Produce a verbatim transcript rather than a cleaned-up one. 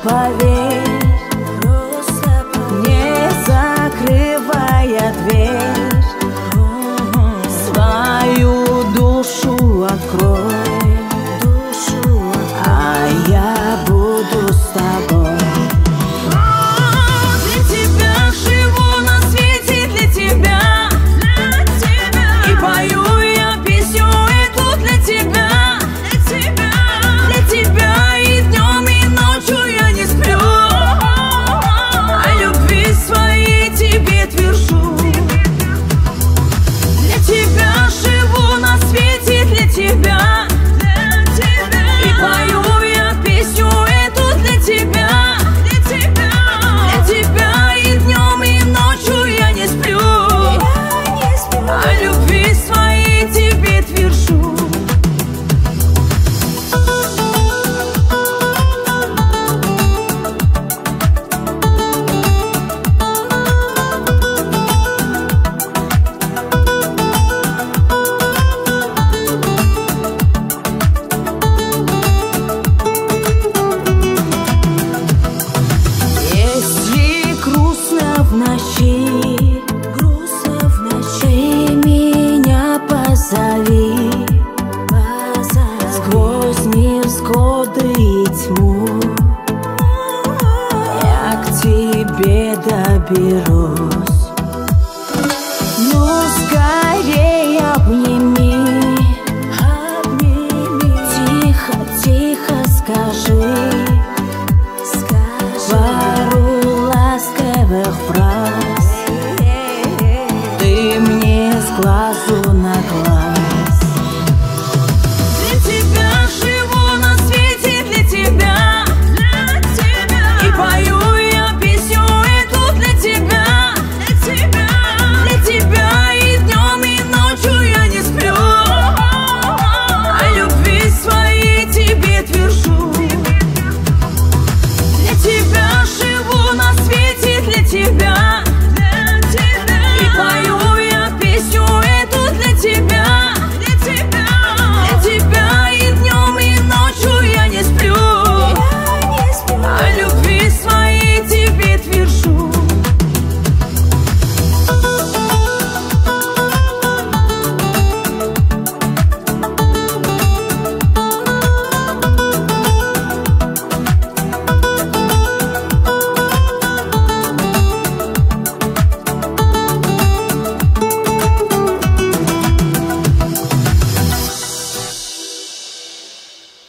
поверь, просто поверь, не закрывая дверь, свою душу открой, душу, а я буду с тобой. Для тебя живу на свете, для тебя, для тебя. И пою я песню эту для тебя, для тебя, для тебя. И днем, и ночью я не сплю, о любви своей тебе твержу. Для тебя живу на свете, для тебя, для тебя. И пою я песню эту для тебя, для тебя, для тебя. И днем, и ночью я не сплю, о любви своей тебе твержу. Если грустно в ночи, грустно в ночи, ты меня позови, позови. Сквозь невзгоды и тьму я к тебе доберусь. Ну, скорей обними, обними. Тихо, тихо скажи: